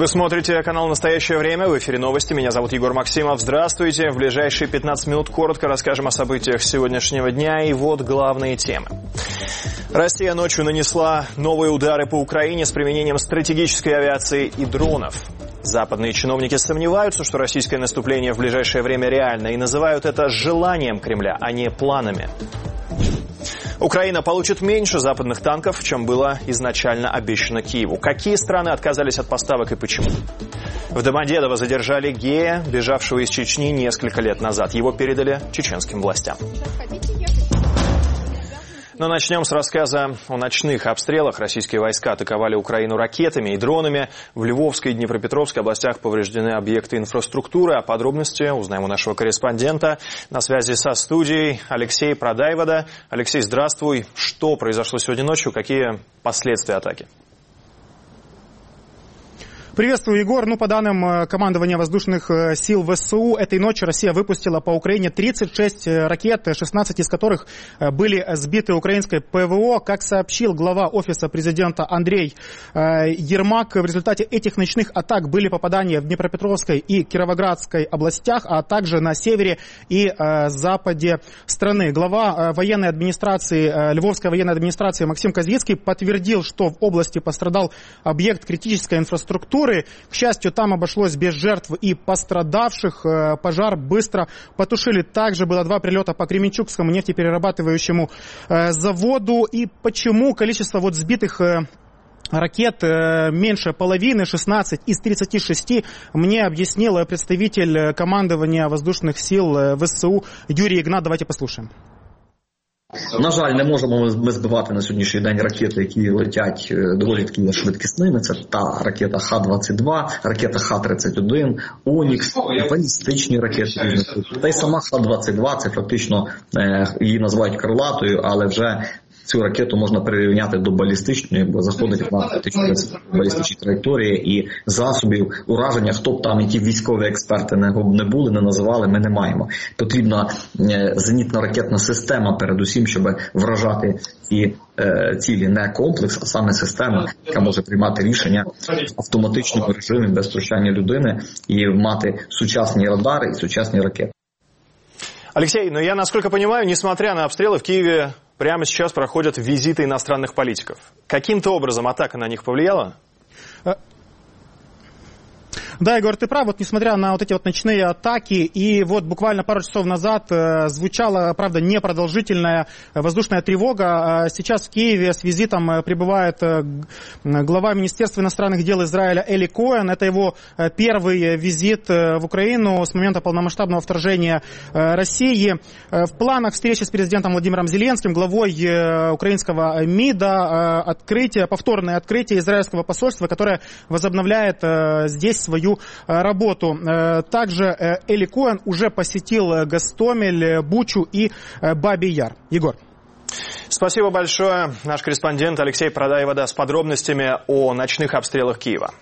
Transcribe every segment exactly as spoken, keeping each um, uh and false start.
Вы смотрите канал «Настоящее время». В эфире новости. Меня зовут Егор Максимов. Здравствуйте. В ближайшие пятнадцать минут коротко расскажем о событиях сегодняшнего дня. И вот главные темы. Россия ночью нанесла новые удары по Украине с применением стратегической авиации и дронов. Западные чиновники сомневаются, что российское наступление в ближайшее время реально, и называют это желанием Кремля, а не планами. Украина получит меньше западных танков, чем было изначально обещано Киеву. Какие страны отказались от поставок и почему? В Домодедово задержали гея, бежавшего из Чечни несколько лет назад. Его передали чеченским властям. Но начнем с рассказа о ночных обстрелах. Российские войска атаковали Украину ракетами и дронами. В Львовской и Днепропетровской областях повреждены объекты инфраструктуры. О подробности узнаем у нашего корреспондента. На связи со студией Алексей Продайвода. Алексей, здравствуй. Что произошло сегодня ночью? Какие последствия атаки? Приветствую, Егор. Ну, по данным командования воздушных сил ВСУ, этой ночью Россия выпустила по Украине тридцать шесть ракет, шестнадцать из которых были сбиты украинской ПВО. Как сообщил глава офиса президента Андрей Ермак, в результате этих ночных атак были попадания в Днепропетровской и Кировоградской областях, а также на севере и западе страны. Глава военной администрации, Львовской военной администрации Максим Козьецкий подтвердил, что в области пострадал объект критической инфраструктуры. К счастью, там обошлось без жертв и пострадавших. Пожар быстро потушили. Также было два прилета по Кременчугскому нефтеперерабатывающему заводу. И почему количество вот сбитых ракет меньше половины, шестнадцать из тридцати шести, мне объяснил представитель командования воздушных сил ВСУ Юрий Ігнат. Давайте послушаем. На жаль, не можемо ми збивати на сьогоднішній день ракети, які летять доволі такими швидкісними. Це та ракета Х двадцять два, ракета Х тридцять один, Онікс, балістичні ракети. Та й сама Х двадцять два, це фактично її називають крилатою, але вже цю ракету можна прирівняти до балістичної, бо заходить на фактично балістичні траєкторії, і засобів ураження, хто б там, які військові експерти не були, не називали, ми не маємо. Потрібна зенітно-ракетна система, передусім, щоб вражати ці е, цілі, не комплекс, а саме система, яка може приймати рішення в автоматичному режимі без втручання людини і мати сучасні радари і сучасні ракети. Алексей, ну я, насколько понимаю, несмотря на обстрелы, в Киеве прямо сейчас проходят визиты иностранных политиков. Каким-то образом атака на них повлияла? Да, Егор, ты прав, вот несмотря на вот эти вот ночные атаки, и вот буквально пару часов назад э, звучала, правда, непродолжительная воздушная тревога. Сейчас в Киеве с визитом э, прибывает э, глава Министерства иностранных дел Израиля Эли Коэн. Это его э, первый визит э, в Украину с момента полномасштабного вторжения э, России. Э, в планах встречи с президентом Владимиром Зеленским, главой э, украинского МИДа, э, открытие, повторное открытие израильского посольства, которое возобновляет э, здесь свою работу. Также Эли Коэн уже посетил Гостомель, Бучу и Бабий Яр. Егор. Спасибо большое. Наш корреспондент Алексей Продайвода с подробностями о ночных обстрелах Киева.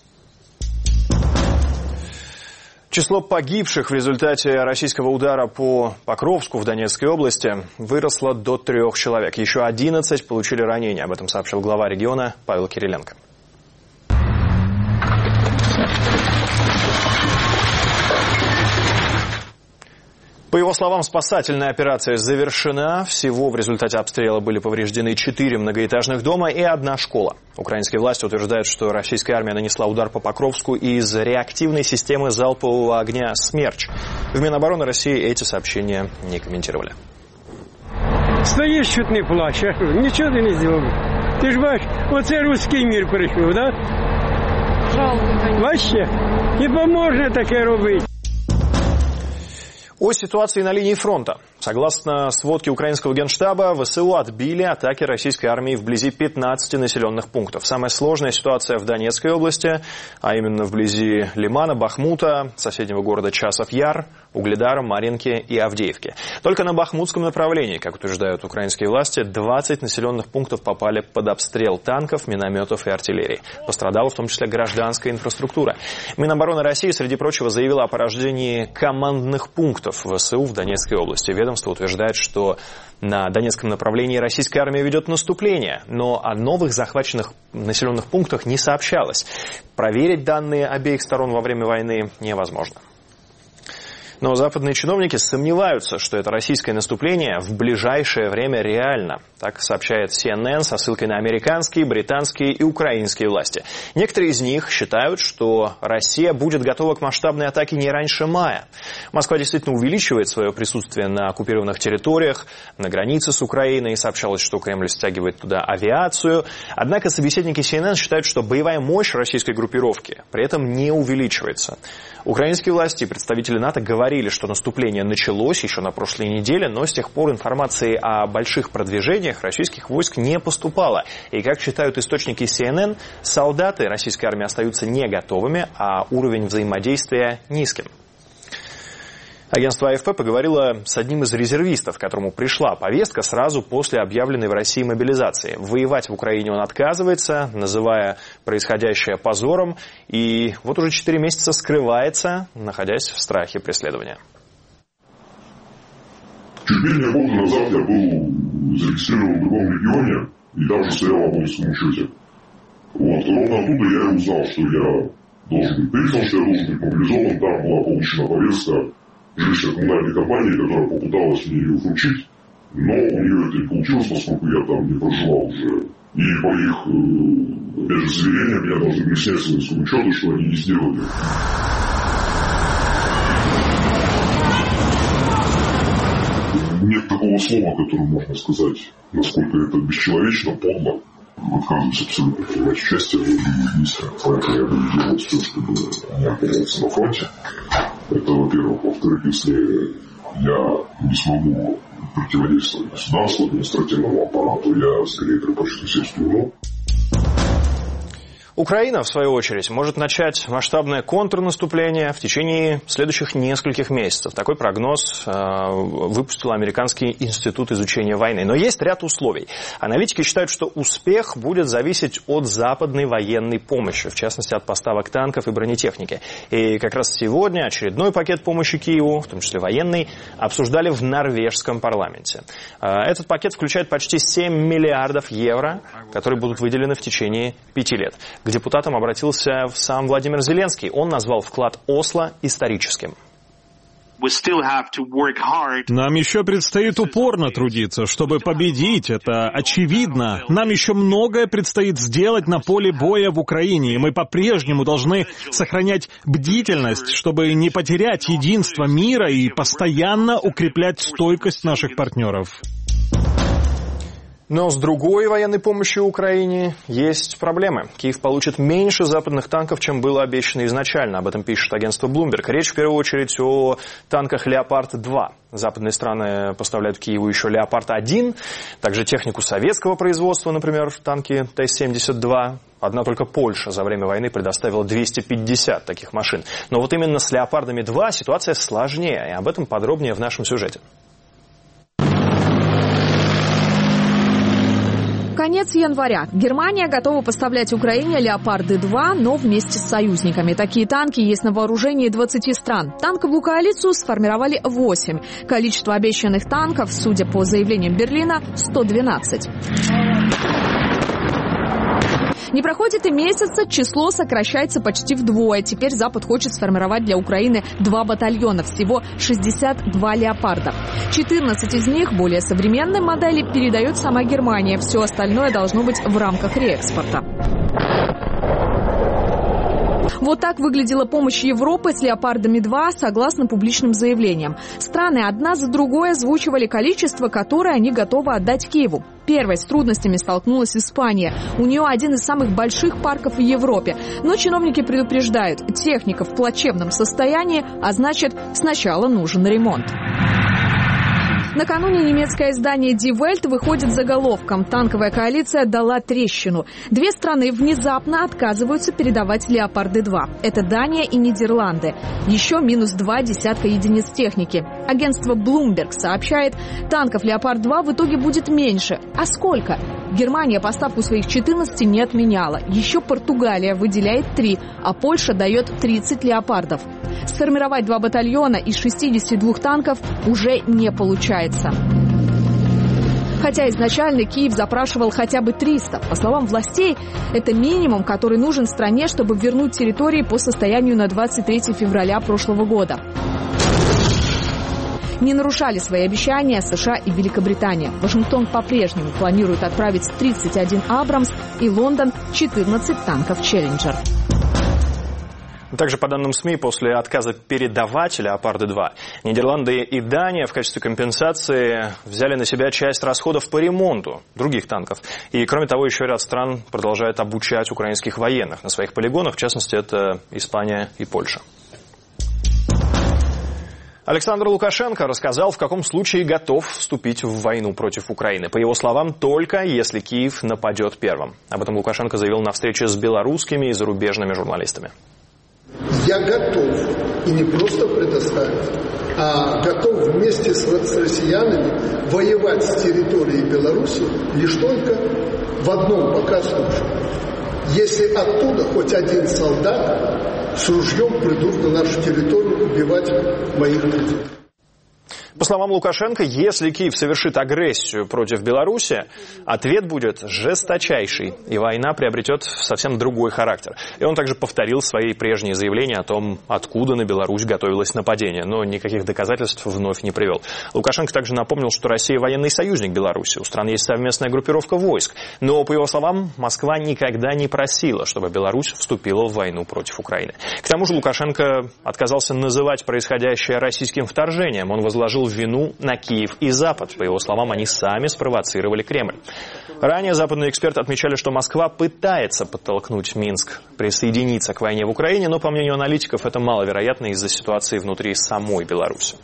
Число погибших в результате российского удара по Покровску в Донецкой области выросло до трех человек. Еще одиннадцать получили ранения. Об этом сообщил глава региона Павел Кириленко. По его словам, спасательная операция завершена. Всего в результате обстрела были повреждены четыре многоэтажных дома и одна школа. Украинские власти утверждают, что российская армия нанесла удар по Покровску из реактивной системы залпового огня «Смерч». В Минобороны России эти сообщения не комментировали. Стоишь, чуть не плачешь. Ничего ты не сделал. Ты ж бачишь, вот это русский мир пришел, да? Жалко. Вообще, не поможет таке робить. О ситуации на линии фронта. Согласно сводке украинского генштаба, ВСУ отбили атаки российской армии вблизи пятнадцати населенных пунктов. Самая сложная ситуация в Донецкой области, а именно вблизи Лимана, Бахмута, соседнего города Часов Яр. Угледара, Марьинки и Авдеевки. Только на Бахмутском направлении, как утверждают украинские власти, двадцать населенных пунктов попали под обстрел танков, минометов и артиллерии. Пострадала в том числе гражданская инфраструктура. Минобороны России, среди прочего, заявила о порождении командных пунктов ВСУ в Донецкой области. Ведомство утверждает, что на Донецком направлении российская армия ведет наступление, но о новых захваченных населенных пунктах не сообщалось. Проверить данные обеих сторон во время войны невозможно. Но западные чиновники сомневаются, что это российское наступление в ближайшее время реально. Так сообщает си эн эн со ссылкой на американские, британские и украинские власти. Некоторые из них считают, что Россия будет готова к масштабной атаке не раньше мая. Москва действительно увеличивает свое присутствие на оккупированных территориях, на границе с Украиной. Сообщалось, что Кремль стягивает туда авиацию. Однако собеседники си эн эн считают, что боевая мощь российской группировки при этом не увеличивается. Украинские власти и представители НАТО говорили, что наступление началось еще на прошлой неделе, но с тех пор информации о больших продвижениях российских войск не поступало. И, как считают источники си эн эн, солдаты российской армии остаются не готовыми, а уровень взаимодействия низким. Агентство а эф пэ поговорило с одним из резервистов, которому пришла повестка сразу после объявленной в России мобилизации. Воевать в Украине он отказывается, называя происходящее позором, и вот уже четыре месяца скрывается, находясь в страхе преследования. Чуть менее года назад я был зарегистрирован в другом регионе и там же стоял в абонентском учете. Вот, ровно оттуда я и узнал, что я должен быть признан, что я должен быть мобилизован. Там была получена повестка жилищной коммунальной компании, которая попыталась мне ее вручить, но у нее это не получилось, поскольку я там не проживал уже. И по их, опять же, заверениям меня должны были снять с воинского учета, что они не сделали. Нет такого слова, которое можно сказать, насколько это бесчеловечно, подло. Отказываюсь абсолютно принимать участие в этом действии. Поэтому я буду делать все, чтобы не оказаться на фронте. Это, во-первых. Во-вторых, если я не смогу противодействовать государству, административному аппарату, я скорее предпочту сесть в тюрьму. Украина, в свою очередь, может начать масштабное контрнаступление в течение следующих нескольких месяцев. Такой прогноз э, выпустил Американский институт изучения войны. Но есть ряд условий. Аналитики считают, что успех будет зависеть от западной военной помощи, в частности, от поставок танков и бронетехники. И как раз сегодня очередной пакет помощи Киеву, в том числе военный, обсуждали в норвежском парламенте. Э, этот пакет включает почти семь миллиардов евро, которые будут выделены в течение пяти лет. К депутатам обратился сам Владимир Зеленский. Он назвал вклад Осло историческим. Нам еще предстоит упорно трудиться, чтобы победить, это очевидно. Нам еще многое предстоит сделать на поле боя в Украине, и мы по-прежнему должны сохранять бдительность, чтобы не потерять единство мира и постоянно укреплять стойкость наших партнеров. Но с другой военной помощью Украине есть проблемы. Киев получит меньше западных танков, чем было обещано изначально. Об этом пишет агентство Bloomberg. Речь в первую очередь о танках «Леопард-два». Западные страны поставляют Киеву еще «Леопард-один», также технику советского производства, например, танки Т семьдесят два. Одна только Польша за время войны предоставила двести пятьдесят таких машин. Но вот именно с «Леопардами-два» ситуация сложнее, и об этом подробнее в нашем сюжете. Конец января. Германия готова поставлять Украине «Леопарды-два», но вместе с союзниками. Такие танки есть на вооружении двадцати стран. Танковую коалицию сформировали восемь. Количество обещанных танков, судя по заявлениям Берлина, сто двенадцать. Не проходит и месяца, число сокращается почти вдвое. Теперь Запад хочет сформировать для Украины два батальона, всего шестьдесят два «Леопарда». четырнадцать из них, более современной модели, передает сама Германия. Все остальное должно быть в рамках реэкспорта. Вот так выглядела помощь Европы с «Леопардами-два», согласно публичным заявлениям. Страны одна за другой озвучивали количество, которое они готовы отдать Киеву. Первой с трудностями столкнулась Испания. У нее один из самых больших парков в Европе. Но чиновники предупреждают, техника в плачевном состоянии, а значит, сначала нужен ремонт. Накануне немецкое издание Die Welt выходит с заголовком «Танковая коалиция дала трещину». Две страны внезапно отказываются передавать «Леопарды два». Это Дания и Нидерланды. Еще минус два десятка единиц техники. Агентство Bloomberg сообщает, танков «Леопард два» в итоге будет меньше. А сколько? Германия поставку своих четырнадцати не отменяла. Еще Португалия выделяет три, а Польша дает тридцать «Леопардов». Сформировать два батальона из шестидесяти двух танков уже не получается. Хотя изначально Киев запрашивал хотя бы триста. По словам властей, это минимум, который нужен стране, чтобы вернуть территории по состоянию на двадцать третье февраля прошлого года. Не нарушали свои обещания США и Великобритания. Вашингтон по-прежнему планирует отправить тридцать один «Абрамс» и Лондон четырнадцать танков «Челленджер». Также, по данным СМИ, после отказа передавать «Леопарды два», Нидерланды и Дания в качестве компенсации взяли на себя часть расходов по ремонту других танков. И, кроме того, еще ряд стран продолжает обучать украинских военных на своих полигонах, в частности, это Испания и Польша. Александр Лукашенко рассказал, в каком случае готов вступить в войну против Украины. По его словам, только если Киев нападет первым. Об этом Лукашенко заявил на встрече с белорусскими и зарубежными журналистами. Я готов, и не просто предоставить, а готов вместе с, с россиянами воевать с территории Беларуси лишь только в одном пока случае. Если оттуда хоть один солдат с ружьем придут на нашу территорию убивать моих людей. По словам Лукашенко, если Киев совершит агрессию против Беларуси, ответ будет жесточайший, и война приобретет совсем другой характер. И он также повторил свои прежние заявления о том, откуда на Беларусь готовилось нападение, но никаких доказательств вновь не привел. Лукашенко также напомнил, что Россия военный союзник Беларуси, у стран есть совместная группировка войск. Но, по его словам, Москва никогда не просила, чтобы Беларусь вступила в войну против Украины. К тому же Лукашенко отказался называть происходящее российским вторжением. Он возложил вину на Киев и Запад. По его словам, они сами спровоцировали Кремль. Ранее западные эксперты отмечали, что Москва пытается подтолкнуть Минск присоединиться к войне в Украине, но, по мнению аналитиков, это маловероятно из-за ситуации внутри самой Беларуси.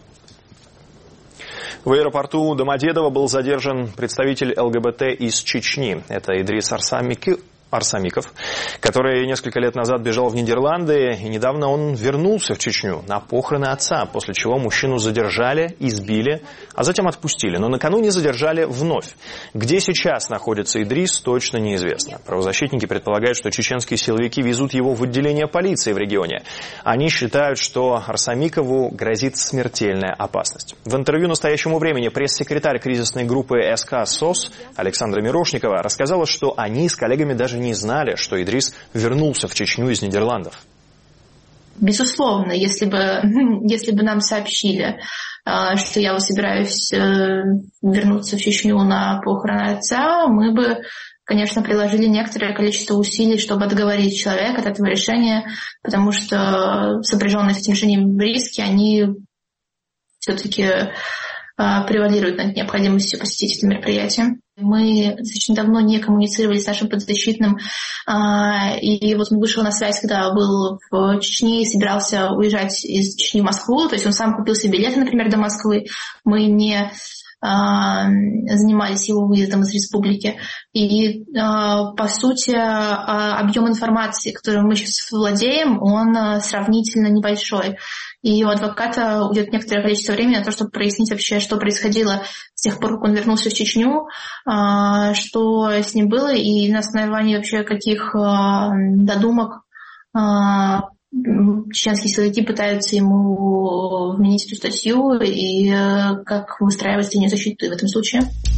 В аэропорту Домодедово был задержан представитель ЛГБТ из Чечни. Это Идрис Арсамики. Арсамиков, который несколько лет назад бежал в Нидерланды, и недавно он вернулся в Чечню на похороны отца, после чего мужчину задержали, избили, а затем отпустили. Но накануне задержали вновь. Где сейчас находится Идрис, точно неизвестно. Правозащитники предполагают, что чеченские силовики везут его в отделение полиции в регионе. Они считают, что Арсамикову грозит смертельная опасность. В интервью «Настоящему времени» пресс-секретарь кризисной группы СК СОС Александра Мирошникова рассказала, что они с коллегами даже не знали, что Идрис вернулся в Чечню из Нидерландов. Безусловно, если бы, если бы нам сообщили, что я собираюсь вернуться в Чечню на похороны отца, мы бы, конечно, приложили некоторое количество усилий, чтобы отговорить человека от этого решения, потому что сопряженные с этим решением риски, они все-таки превалируют над необходимостью посетить это мероприятие. Мы достаточно давно не коммуницировали с нашим подзащитным, и вот он вышел на связь, когда был в Чечне и собирался уезжать из Чечни в Москву, то есть он сам купил себе билеты, например, до Москвы, мы не занимались его выездом из республики. И, по сути, объем информации, которым мы сейчас владеем, он сравнительно небольшой. И у адвоката уйдет некоторое количество времени на то, чтобы прояснить вообще, что происходило с тех пор, как он вернулся в Чечню, что с ним было, и на основании вообще каких додумок чеченские силовики пытаются ему вменить эту статью, и как выстраивать линию защиты в этом случае.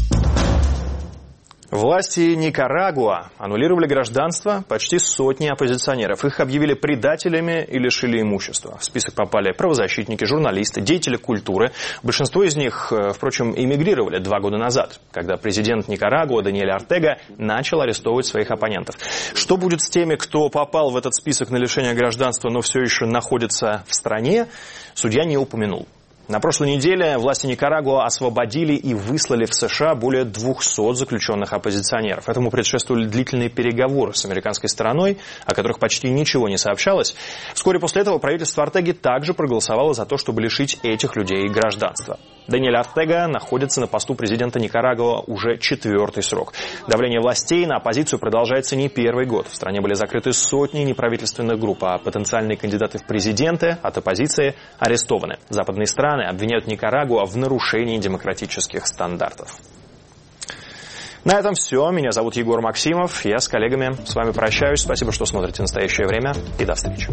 Власти Никарагуа аннулировали гражданство почти сотни оппозиционеров. Их объявили предателями и лишили имущества. В список попали правозащитники, журналисты, деятели культуры. Большинство из них, впрочем, эмигрировали два года назад, когда президент Никарагуа Даниэль Ортега начал арестовывать своих оппонентов. Что будет с теми, кто попал в этот список на лишение гражданства, но все еще находится в стране, судья не упомянул. На прошлой неделе власти Никарагуа освободили и выслали в США более двухсот заключенных оппозиционеров. Этому предшествовали длительные переговоры с американской стороной, о которых почти ничего не сообщалось. Вскоре после этого правительство Ортеги также проголосовало за то, чтобы лишить этих людей гражданства. Даниэль Ортега находится на посту президента Никарагуа уже четвертый срок. Давление властей на оппозицию продолжается не первый год. В стране были закрыты сотни неправительственных групп, а потенциальные кандидаты в президенты от оппозиции арестованы. Западные страны обвиняют Никарагуа в нарушении демократических стандартов. На этом все. Меня зовут Егор Максимов. Я с коллегами с вами прощаюсь. Спасибо, что смотрите «Настоящее время». И до встречи.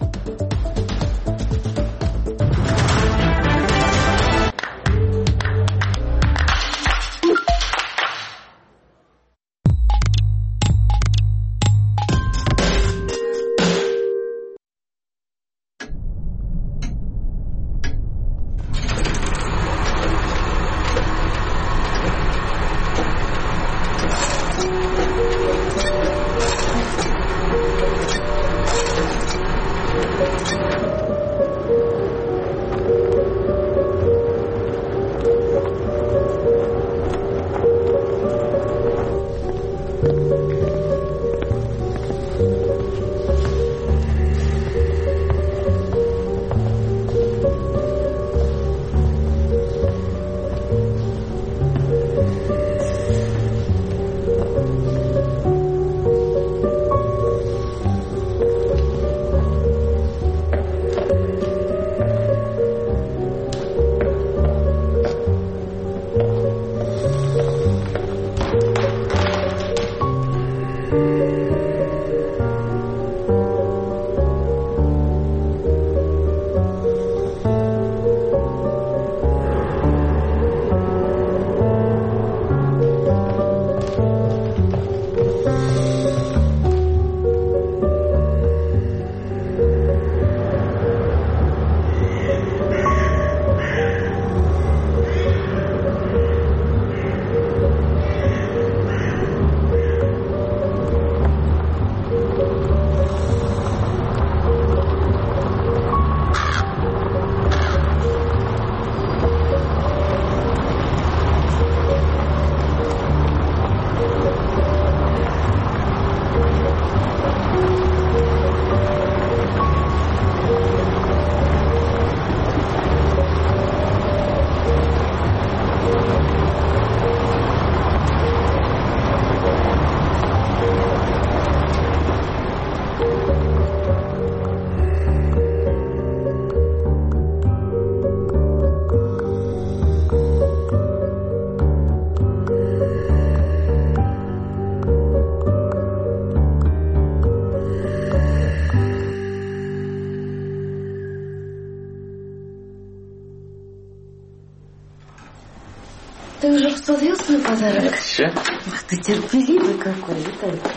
Ты уже посмотрел свой подарок? Еще? Ах ты терпеливый какой, Виталька.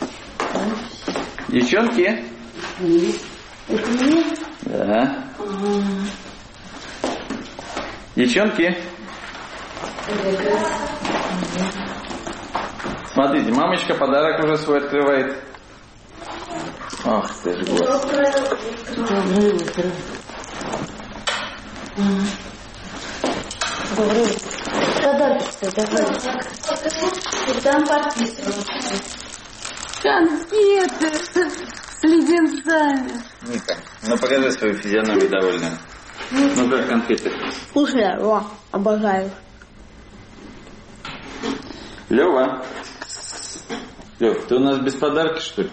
Девчонки? Это мне? Да. Девчонки? Смотрите, мамочка подарок уже свой открывает. Ах ты ж господи. Доброе утро. Доброе утро. Подарки-то давай. Там подписываю. Конфеты с леденцами. Ника, ну покажи свою физиономию довольную. Ну как конфеты? Вкусные, о, обожаю. Лёва. Лёв, ты у нас без подарка, что ли?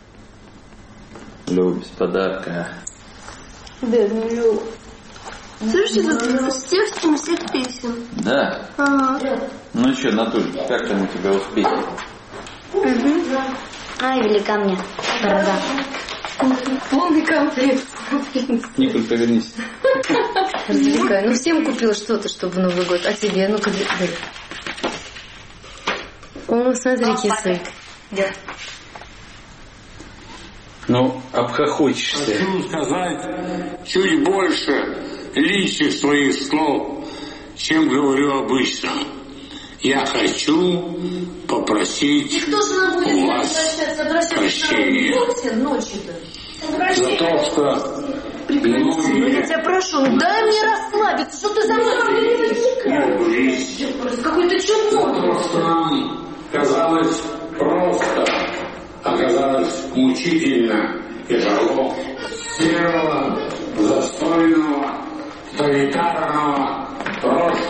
Лёва, без подарка. Бедный Лёва. Слушайте, тут с текстом всех песен. Да? Ага. Ну что, Натуль, как там у тебя успехи? Угу. Ай, велика мне борода. Полный комплект. Николь, повернись. Развлекаю. Ну, всем купила что-то, чтобы Новый год. А тебе? Ну-ка, дай. О, смотри, кисый. Да. Ну, обхохочешься. Хочу сказать чуть больше личных своих слов, чем говорю обычно. Я хочу попросить у вас прощения за то, что Ну, я тебя прошу, ну дай мне расслабиться. Что ты за мной говоришь? Какой-то чудной. то, что нам казалось просто, оказалось мучительно и тяжело. Серого, застойного, тоталитарного прошлого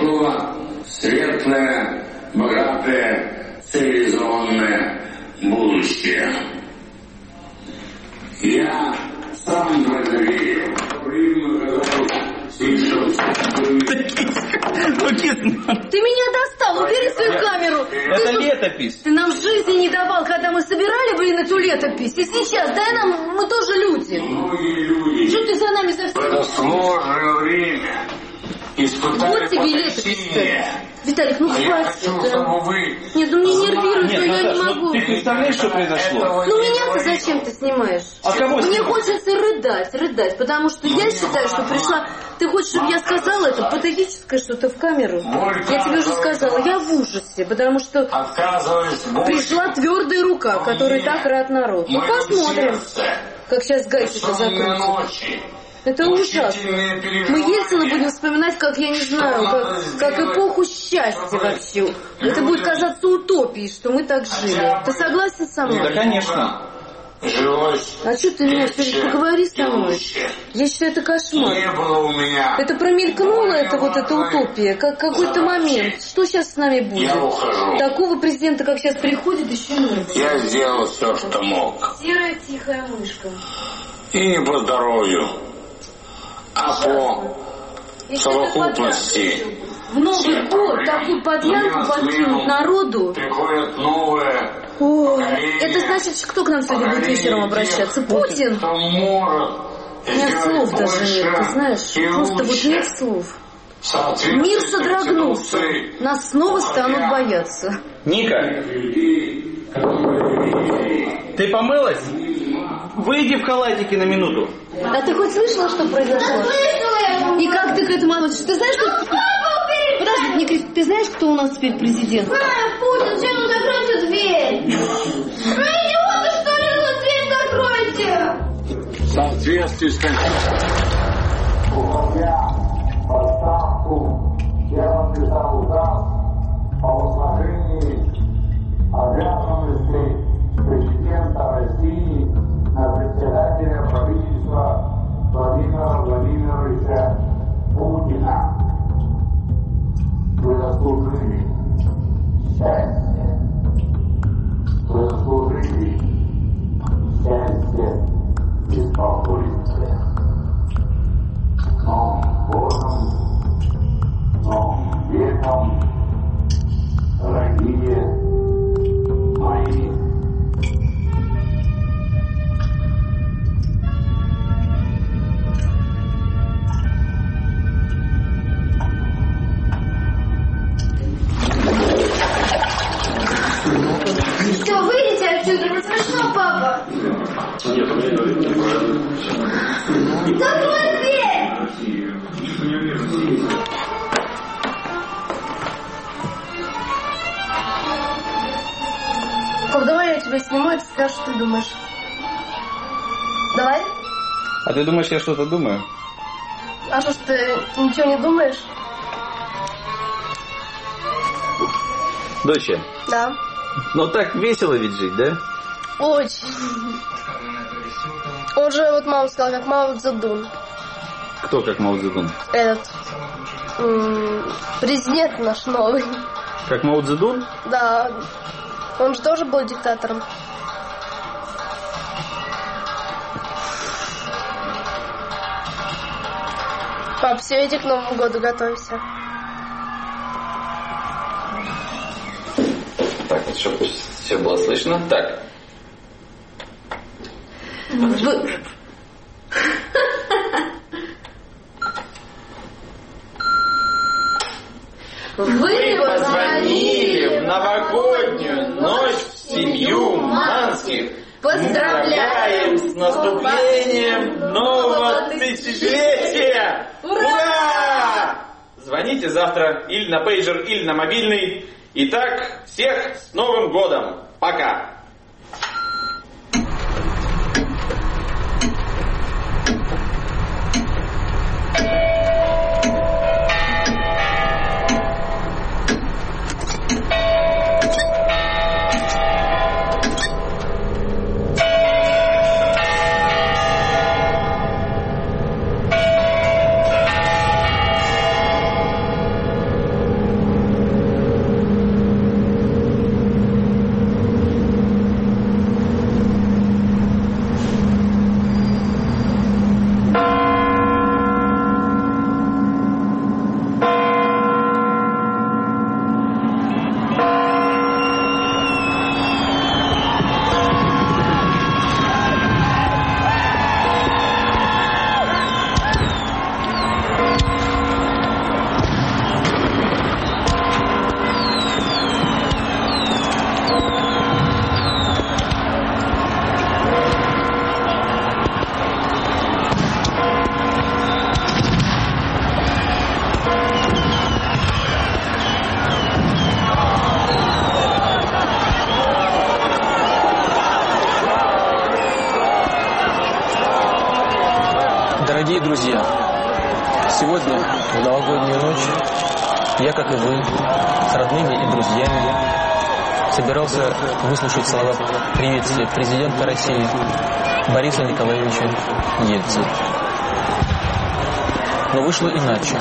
светлое, богатое, цивилизованное будущее. Я сам в это верю. Ты меня достал, убери свою камеру. Это ты, летопись. Ты нам жизни не давал, когда мы собирали, блин, эту летопись. И сейчас, дай нам, мы тоже люди. Многие люди. Что ты за нами В совсем? это сложное время испытали Вот тебе летопись. Виталик, ну а я хватит. хочу, Да. чтобы вы... Нет, ну мне нервирует, Нет, что я Наташ, не ну могу. ты представляешь, что произошло? Ну меня-то зачем ты снимаешь? А кого Мне снимать? хочется рыдать, рыдать, потому что я считаю, что пришла... Ты хочешь, чтобы я сказала это патетическое что-то в камеру? Я тебе уже сказала, я в ужасе, потому что пришла твердая рука, которой так рад народ. Ну посмотрим, как сейчас гайки-то закрутят. Это ужасно. Мы Ельцина будем вспоминать, как, я не знаю, как, как эпоху счастья вообще. Это будет казаться утопией, что мы так жили. Ты согласен со мной? Да, конечно. А что ты меня все время поговори со мной? Я считаю, это кошмар. Это промелькнуло, это вот эта утопия, как какой-то момент. Что сейчас с нами будет? Такого президента, как сейчас приходит, еще нет. Я сделал все, что мог. Серая тихая мышка. И не по здоровью, а по совокупности. В Новый год такую подъянку подкинуть народу. Приходят новые. О, это значит, кто к нам сегодня будет вечером обращаться? Путин? У меня слов даже нет, ты знаешь? Просто вот нет слов. Мир содрогнулся. Нас снова станут бояться. Ника, ты помылась? Выйди в халатике на минуту. А ты хоть слышала, что произошло? И как ты к этому относишься? Ты знаешь, что... Подожди, Ника, ты знаешь, кто у нас теперь президент? Знаю, Путин, чем вы закройте дверь? Ну идиоты, что ли, ну дверь закройте! В соответствии с поставку я подписал указ о возложении обязанностей президента России на председателя правительства Владимира Владимировича Путина. Вы заслужили счастье. Вы заслужили счастье и спокойствие. Новым годом, новым веком, дорогие мои. Все, выйдите отсюда, не смешно, папа. Закрой дверь! Ков, давай я тебя сниму, и ты скажешь, что ты думаешь. Давай? А ты думаешь, я что-то думаю? А что ж ты ничего не думаешь? Доча, Да. ну так весело ведь жить, да? Очень. Он же, вот мама сказала, как Мао Цзэдун. Кто как Мао Цзэдун? Этот м- президент наш новый. Как Мао Цзэдун? Да. Он же тоже был диктатором. Пап, все, иди к Новому году, готовься. Так, чтобы все было слышно. Так. Вы... Вы позвонили в новогоднюю ночь в семью Манских. Поздравляем с наступлением нового тысячелетия! Ура! Звоните завтра или на пейджер, или на мобильный. Итак, всех с Новым годом! Пока! Друзья, сегодня, в новогоднюю ночь, я, как и вы, с родными и друзьями, собирался выслушать слова приветствия президента России Бориса Николаевича Ельцина. Но вышло иначе.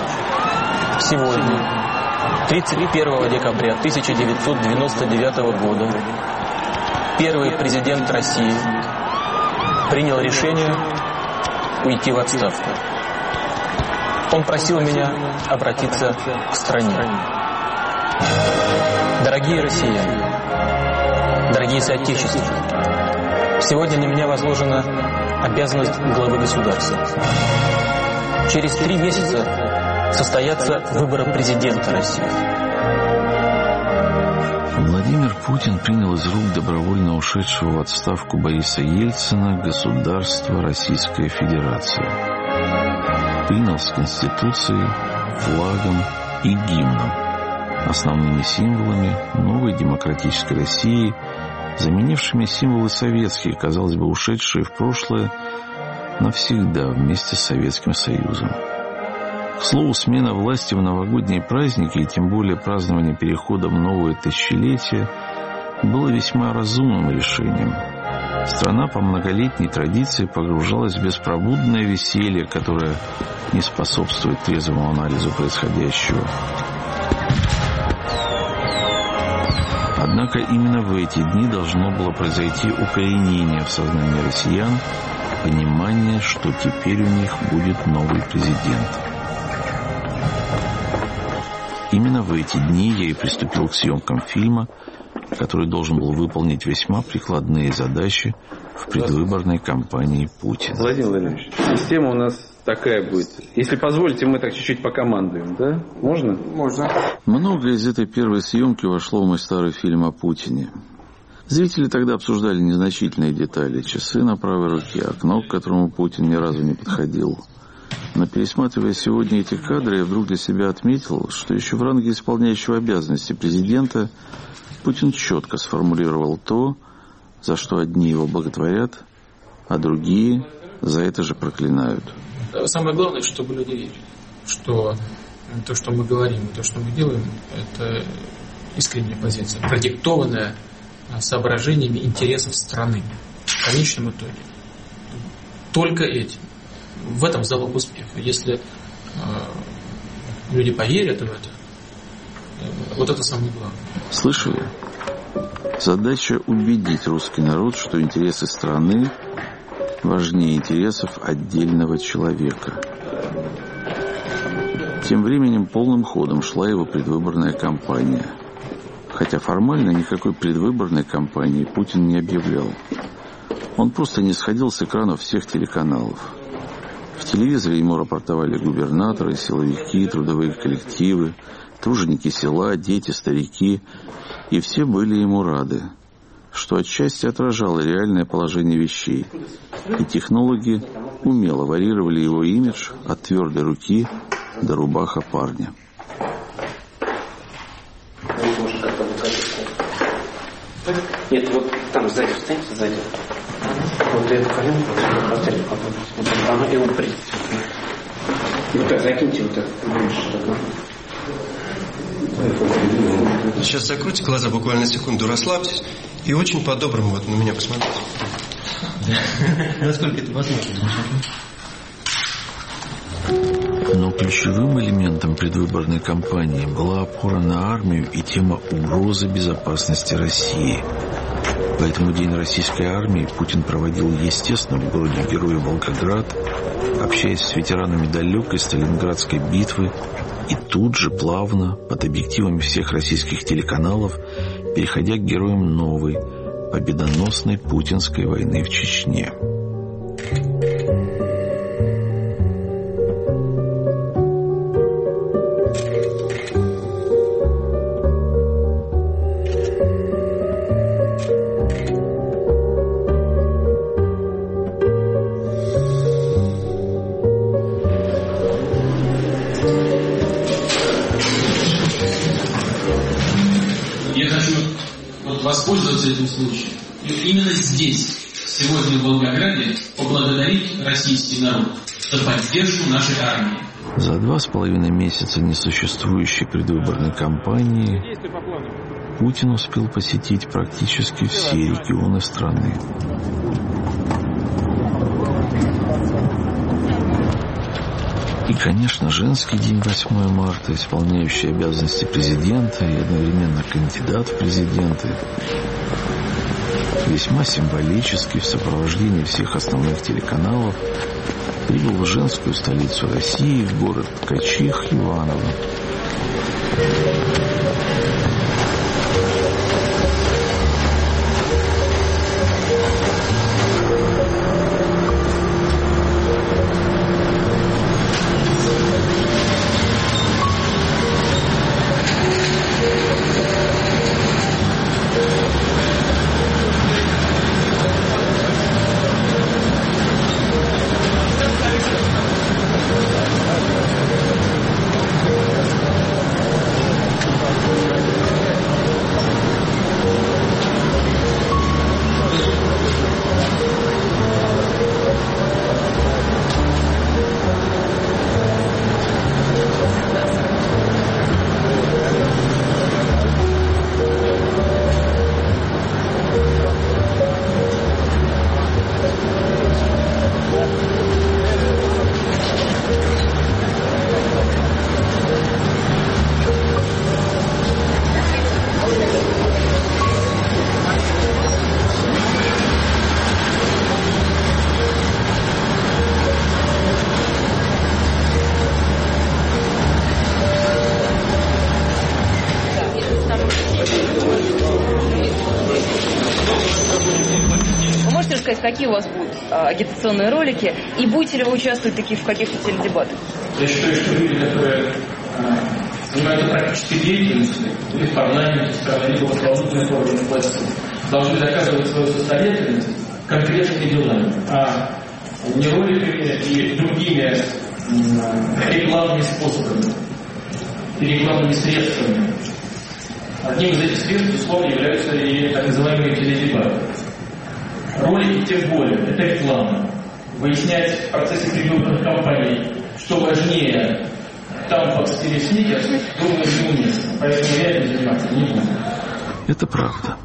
Сегодня, тридцать первого декабря тысяча девятьсот девяносто девятого года, первый президент России принял решение уйти в отставку. Он просил меня обратиться к стране. Дорогие россияне, дорогие соотечественники, сегодня на меня возложена обязанность главы государства. Через три месяца состоятся выборы президента России. Владимир Путин принял из рук добровольно ушедшего в отставку Бориса Ельцина государство Российская Федерация. Принял с Конституцией, флагом и гимном, основными символами новой демократической России, заменившими символы советские, казалось бы, ушедшие в прошлое навсегда вместе с Советским Союзом. К слову, смена власти в новогодние праздники и тем более празднование перехода в новое тысячелетие было весьма разумным решением. Страна по многолетней традиции погружалась в беспробудное веселье, которое не способствует трезвому анализу происходящего. Однако именно в эти дни должно было произойти укоренение в сознании россиян, понимание, что теперь у них будет новый президент. Именно в эти дни я и приступил к съемкам фильма, который должен был выполнить весьма прикладные задачи в предвыборной кампании Путина. Владимир Владимирович, система у нас такая будет. Если позволите, мы так чуть-чуть покомандуем, да? Можно? Можно. Многое из этой первой съемки вошло в мой старый фильм о Путине. Зрители тогда обсуждали незначительные детали. Часы на правой руке, окно, к которому Путин ни разу не подходил. Но пересматривая сегодня эти кадры, я вдруг для себя отметил, что еще в ранге исполняющего обязанности президента Путин четко сформулировал то, за что одни его боготворят, а другие за это же проклинают. Самое главное, чтобы люди верили, что то, что мы говорим, и то, что мы делаем, это искренняя позиция, продиктованная соображениями интересов страны. В конечном итоге. Только этим. В этом залог успеха. Если э, люди поверят в это, э, вот это самое главное. Слышали? Задача убедить русский народ, что интересы страны важнее интересов отдельного человека. Тем временем полным ходом шла его предвыборная кампания. Хотя формально никакой предвыборной кампании Путин не объявлял. Он просто не сходил с экранов всех телеканалов. В телевизоре ему рапортовали губернаторы, силовики, трудовые коллективы, труженики села, дети, старики. И все были ему рады, что отчасти отражало реальное положение вещей. И технологи умело варьировали его имидж от твердой руки до рубаха парня. Нет, вот там сзади, встаньте сзади. Вот эту коленку поставьте, потом она и уприте. И вот так закиньте вот так. Сейчас закройте глаза, буквально на секунду расслабьтесь и очень по-доброму вот на меня посмотрите. Насколько это возможно? Но ключевым элементом предвыборной кампании была опора на армию и тема угрозы безопасности России. Поэтому День российской армии Путин проводил, естественно, в городе-герое Волгоград, общаясь с ветеранами далекой Сталинградской битвы, и тут же плавно, под объективами всех российских телеканалов, переходя к героям новой, победоносной путинской войны в Чечне. Воспользоваться этим случаем. И именно здесь, сегодня в Волгограде, поблагодарить российский народ за поддержку нашей армии. За два с половиной месяца несуществующей предвыборной кампании Путин успел посетить практически все регионы страны. И, конечно, женский день восьмое марта, исполняющий обязанности президента и одновременно кандидат в президенты, весьма символически в сопровождении всех основных телеканалов прибыл в женскую столицу России, в город Ткачих, Иваново. Какие у вас будут а, агитационные ролики, и будете ли вы участвовать таких в каких-то теледебатах? Я считаю, что люди, которые а, занимаются практической деятельностью, или в парламенте страны, либо в исполнительных органах власти, должны доказывать свою состоятельность конкретными делами, а не роликами и другими а, рекламными способами и рекламными средствами. Одним из этих средств, безусловно, являются и так называемые теледебаты. Ролики тем более, это реклама. Выяснять в процессе предвыборных кампаний, что важнее, тампакс или сникерс, думаю, неуместно. Поэтому я этим заниматься не буду. Это правда.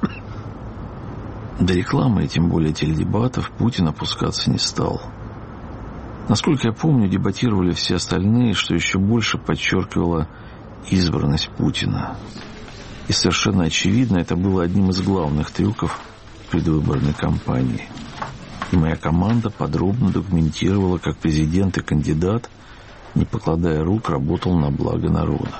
До рекламы, и тем более теледебатов, Путин опускаться не стал. Насколько я помню, дебатировали все остальные, что еще больше подчеркивало избранность Путина. И совершенно очевидно, это было одним из главных трюков предвыборной кампании. И моя команда подробно документировала, как президент и кандидат, не покладая рук, работал на благо народа.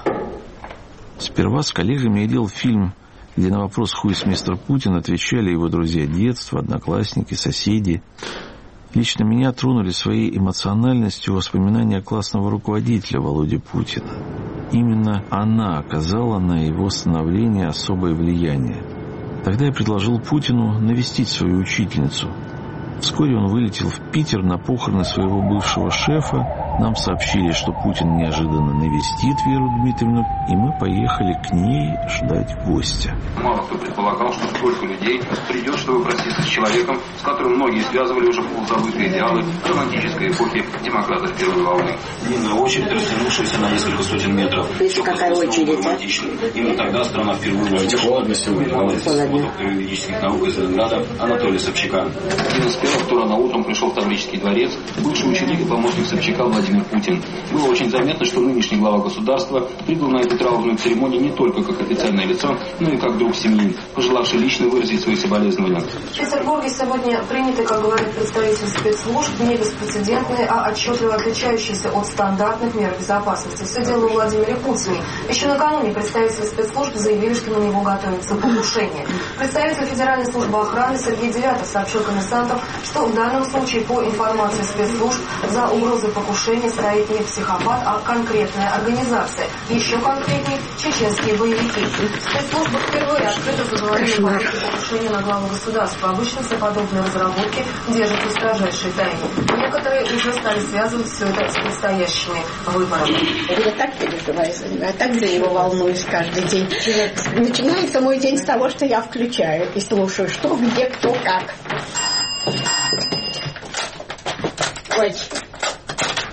Сперва с коллегами я делал фильм, где на вопрос «Who is мистер Путин» отвечали его друзья детства, одноклассники, соседи. Лично меня тронули своей эмоциональностью воспоминания классного руководителя Володи Путина. Именно она оказала на его становление особое влияние. Тогда я предложил Путину навестить свою учительницу. Вскоре он вылетел в Питер на похороны своего бывшего шефа. Нам сообщили, что Путин неожиданно навестит Веру Дмитриевну, и мы поехали к ней ждать гостя. Мало кто предполагал, что столько людей придет, чтобы проститься с человеком, с которым многие связывали уже полузабытые идеалы романтической эпохи демократов первой волны. Длинная очередь, растянувшаяся на несколько сотен метров. Видите, какая очередь, а? Именно тогда страна впервые увидела холодно сегодня. Юридических наук из Ленинграда Анатолия Собчака. Один из первых, кто рано утром пришел в Таврический дворец, бывший ученик и помощник Собчака Владимир Путин. Было очень заметно, что нынешний глава государства прибыл на эту траурную церемонию не только как официальное лицо, но и как друг семьи, пожелавший лично выразить свои соболезнования. В Петербурге сегодня приняты, как говорит представитель спецслужб, не беспрецедентные, а отчетливо отличающиеся от стандартных мер безопасности. Все дело в Владимире Путине. Еще накануне представители спецслужб заявили, что на него готовится покушение. Представитель Федеральной службы охраны Сергей Девятов сообщил коммерсантам, что в данном случае, по информации спецслужб, за угрозой покушения стоит не психопат, а конкретная организация. Еще конкретнее – чеченские боевики. Спецслужбы впервые открыто заговорили о попытке покушения на главу государства. Обычно все подобные разработки держатся в строжайшей тайне. Некоторые уже стали связывать все это с предстоящими выборами. Я так переживаю, я так за него волнуюсь каждый день. Начинается мой день с того, что я включаю и слушаю, что, где, кто, как. Ой.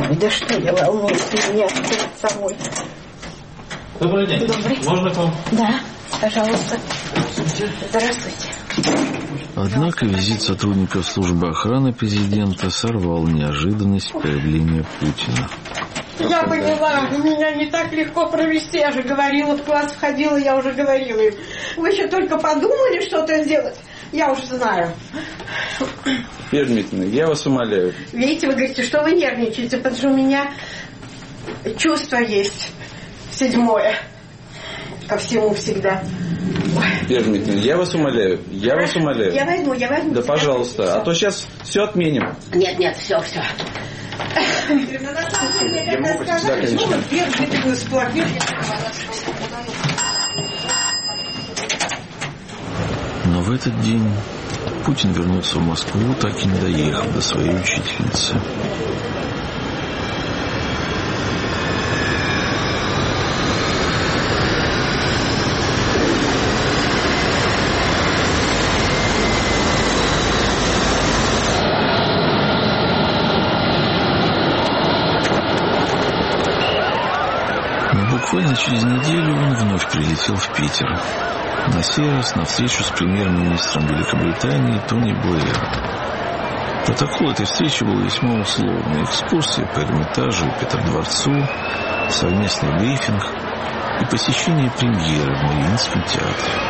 Ой, да что я волнуюсь, ты меня перед собой. Добрый день. Добрый. Можно к вам? Да, пожалуйста. Здравствуйте. Однако визит сотрудников службы охраны президента сорвал неожиданность появления Путина. Я поняла, меня не так легко провести, я же говорила, в класс входила, я уже говорила им. Вы еще только подумали что-то сделать, я уже знаю. Вера Дмитриевна, я вас умоляю. Видите, вы говорите, что вы нервничаете, потому что у меня чувство есть седьмое ко всему всегда. Вера Дмитриевна, я вас умоляю, я Хорошо. вас умоляю. Я возьму, я возьму. Да, пожалуйста, все. А то сейчас все отменим. Нет, нет, все, все. Я могу пойти? Да, конечно. Но в этот день Путин вернулся в Москву, так и не доехав до своей учительницы. Буквально через неделю он вновь прилетел в Питер. На сей раз на встречу с премьер-министром Великобритании Тони Блэйром. Протокол этой встречи был весьма условный. Экскурсия по Эрмитажу и Петродворцу, совместный брифинг и посещение премьеры в Мариинском театре.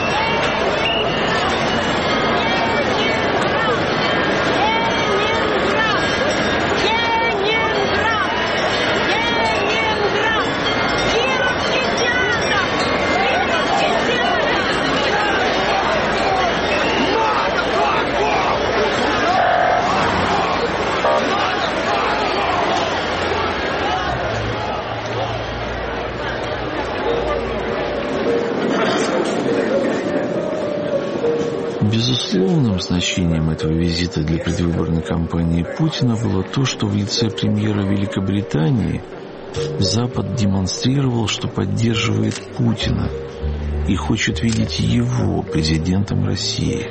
Безусловным значением этого визита для предвыборной кампании Путина было то, что в лице премьера Великобритании Запад демонстрировал, что поддерживает Путина и хочет видеть его президентом России.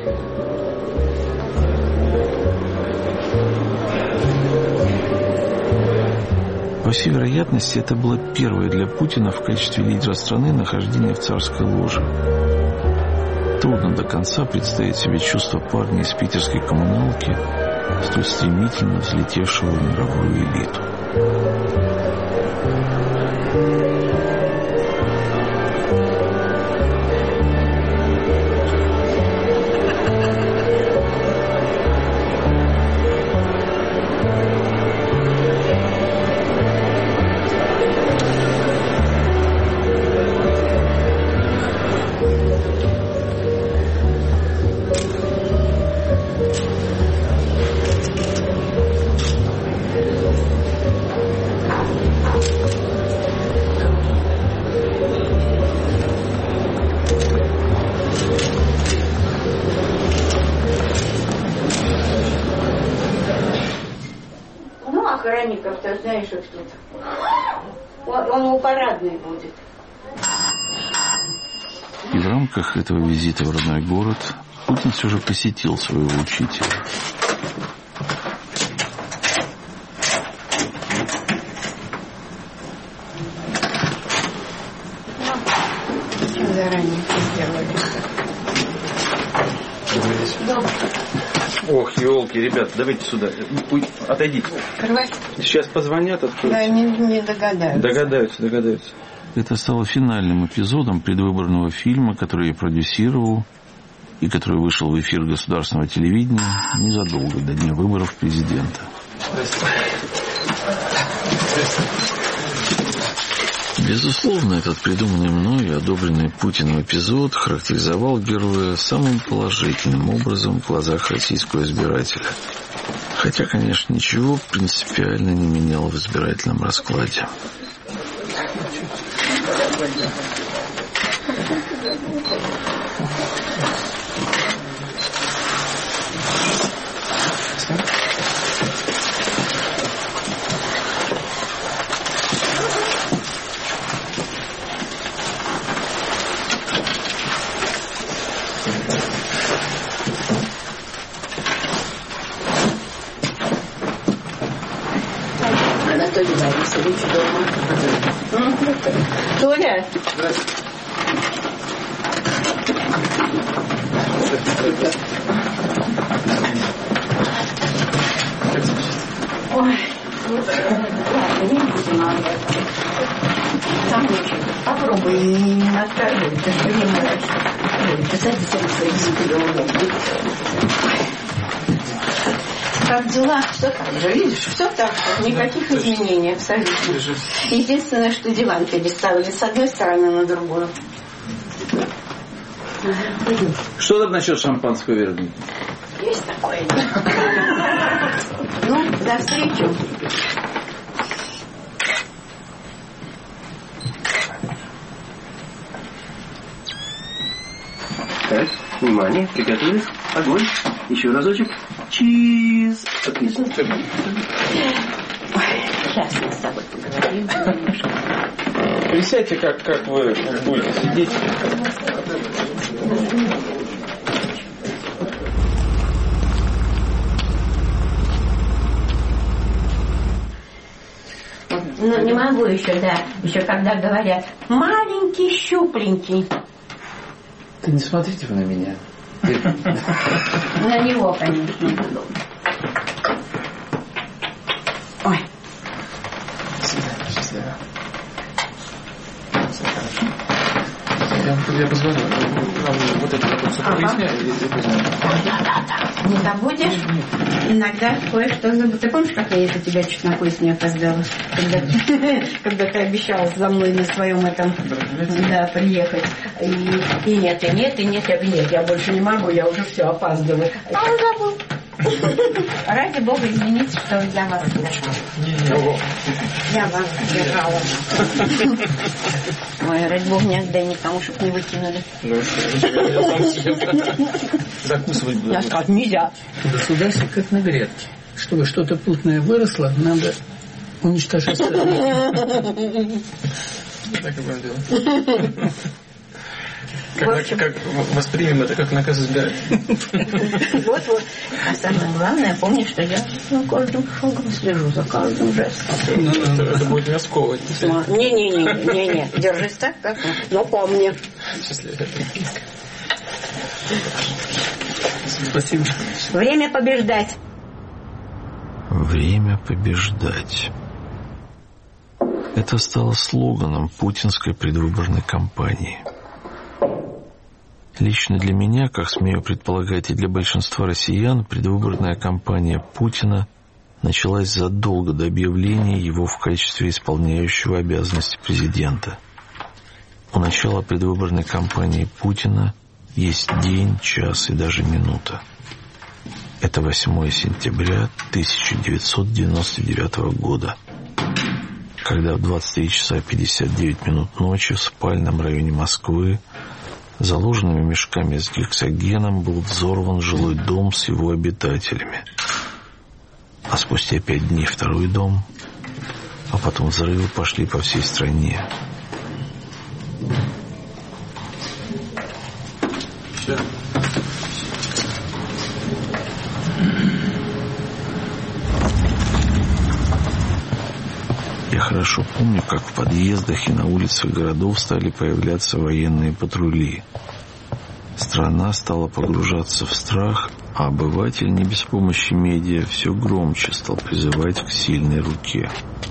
По всей вероятности, это было первое для Путина в качестве лидера страны нахождение в царской ложе. Трудно до конца представить себе чувство парня из питерской коммуналки, столь стремительно взлетевшего в мировую элиту. Ты знаешь, что тут. Он, он у парадной будет. И в рамках этого визита в родной город Путин все же посетил своего учителя. Чем заранее сделали? Добрый. Ох, елки, ребят, давайте сюда. Отойдите. Открывай. Сейчас позвонят, откроются. Да, не, не догадаются. Догадаются, догадаются. Это стало финальным эпизодом предвыборного фильма, который я продюсировал и который вышел в эфир государственного телевидения незадолго до дня выборов президента. Безусловно, этот придуманный мной и одобренный Путиным эпизод характеризовал героя самым положительным образом в глазах российского избирателя. Хотя, конечно, ничего принципиально не меняло в избирательном раскладе. Анатолий Борисович дома. Толя. Ой, не будем. Попробуй, не откажи, ты же понимаешь. Ты садись на свои языки. Как дела? Все так же, видишь? Все так же. Никаких изменений абсолютно. Единственное, что диван переставили с одной стороны на другую. Что там насчет шампанского верни? Есть такое. Ну, до встречи. Так, внимание, приготовились. Огонь. Еще разочек. Чиз. Отлично. Ой, сейчас мы с тобой поговорим немножко. Присядьте, как, как вы будете сидеть. Ну, не могу еще, да. Еще когда говорят, маленький, щупленький. Да не смотрите вы на меня. На него, конечно, буду. Ой. Счастливо, счастливо. Я, я позвоню. Нам вот это вот все проясняю и позвоню. Да, да, да. Не забудешь? Иногда кое-что забудешь. Ты помнишь, как я из-за тебя чуть на поезд не опоздала? Когда, когда ты обещала за мной на своем этом да, приехать. И, и нет, и нет, и нет, я говорю, нет, я больше не могу, я уже все опаздываю. А он забыл. Ради бога, извините, что я вас держала. Я вас держала. Ой, ради бога, не отдай никому, чтобы не выкинули. Закусывать буду. Я сказала, нельзя. Государство как на грядке. Чтобы что-то путное выросло, надо уничтожать. Так и будем делать. Как, как воспримем это как наказ избирателя. Вот-вот. А самое главное, помни, что я за каждым шагом слежу, за каждым жестом. Это будет меня сковывать. Не-не-не, держись так, как но помни. Счастливо. Спасибо. Время побеждать. Время побеждать. Это стало слоганом путинской предвыборной кампании. Лично для меня, как смею предполагать, и для большинства россиян, предвыборная кампания Путина началась задолго до объявления его в качестве исполняющего обязанности президента. У начала предвыборной кампании Путина есть день, час и даже минута. Это восьмое сентября тысяча девятьсот девяносто девятого года, когда в двадцать три часа пятьдесят девять минут ночи в спальном районе Москвы заложенными мешками с гексогеном был взорван жилой дом с его обитателями. А спустя пять дней второй дом, а потом взрывы пошли по всей стране. Все. Я хорошо помню, как в подъездах и на улицах городов стали появляться военные патрули. Страна стала погружаться в страх, а обыватель не без помощи медиа все громче стал призывать к сильной руке.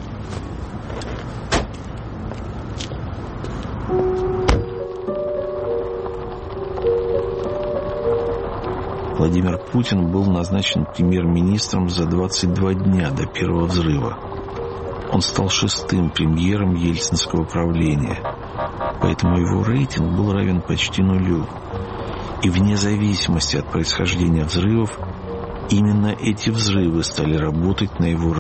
Владимир Путин был назначен премьер-министром за двадцать два дня до первого взрыва. Он стал шестым премьером ельцинского правления, поэтому его рейтинг был равен почти нулю. И вне зависимости от происхождения взрывов, именно эти взрывы стали работать на его